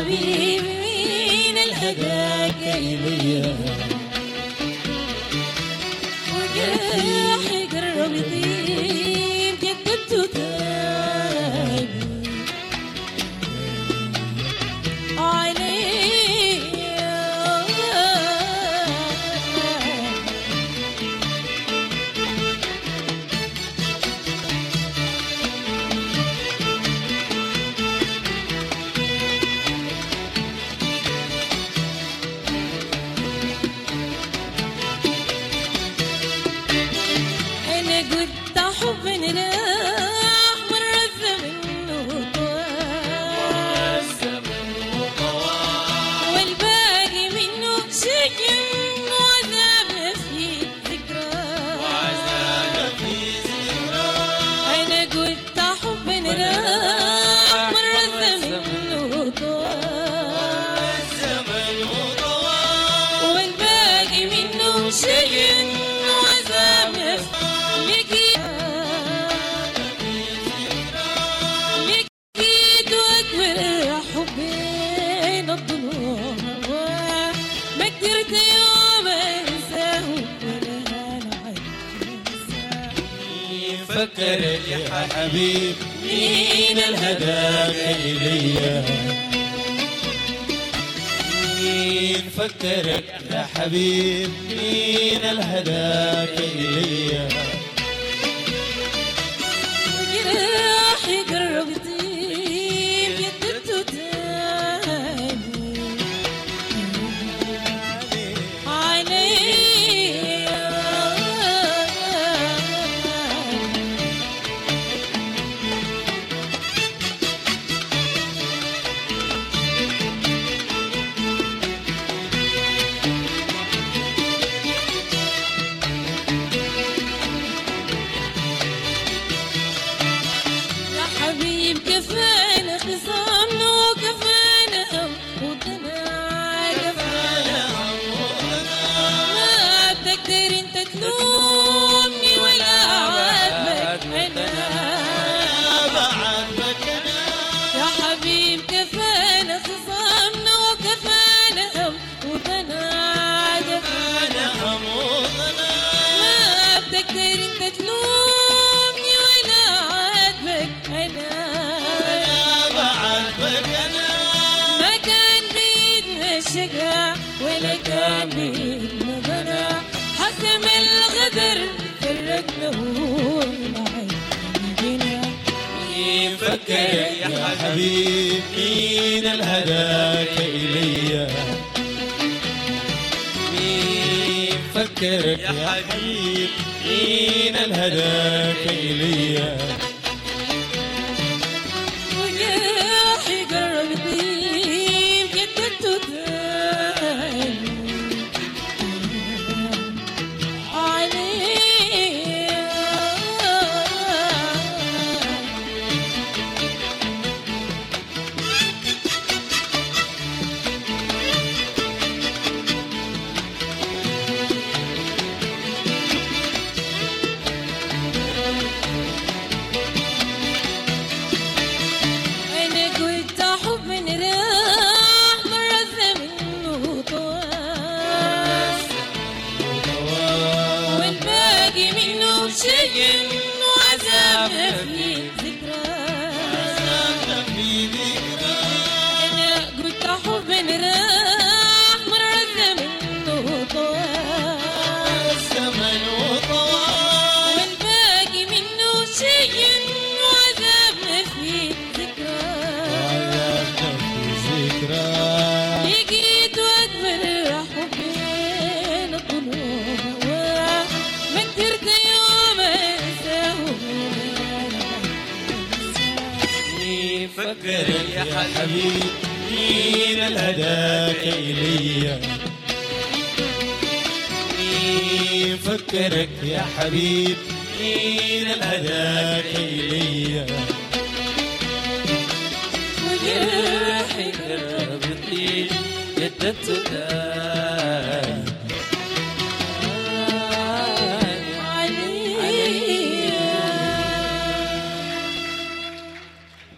حبيبي مين الهداك إليا وجرحي قرب يطيب جددته تاني قلت حبنا راح مرة الزمن وطوال والباقي منه سجن وعذابنا في ذكرى أنا قلت حبنا راح مرة الزمن وطوال والباقي منه سجن وعذابنا في لقيت أكبر حبين الظلوم ما قدرت يوم أنساه ولا أنا أنساه فكرك يا حبيب مين الهداك إليا مين فكرك يا حبيب مين الهداك إليا وجراحي قرب يطيب جددته تاني حبيب كفانا خصامنا وكفانا وطنا كفانا ما بتقدر انت تلومني ولا عاتبك انا يا حبيب كفانا خصامنا وكفانا وطنا كفانا ما بتقدر انت تلومني ولا عاتبك أنا ما كان بيدنا الشقا ولا كان بيدنا بنا حكم الغدر فرقنا ومعينا مين فكرك يا حبيب مين الهداك إليا مين فكرك يا حبيب مين الهداك إليا وجاحي قرب يطيب جددته تاني أنا قلت حبنا راح مرة الزمن وطوال والباقي منه سجن وعذابنا في ذكرى أنا قلت حبنا راح مرة الزمن وطوال والباقي منه سجن وعذابنا في ذكرى لقيت أكبر حبين الظلوم ما قدرت يوم أنساه مين فكرك يا حبيب مين الهداك إليا مين فكرك يا حبيب مين الهداك إليا وجرحي قرب يطيب جددته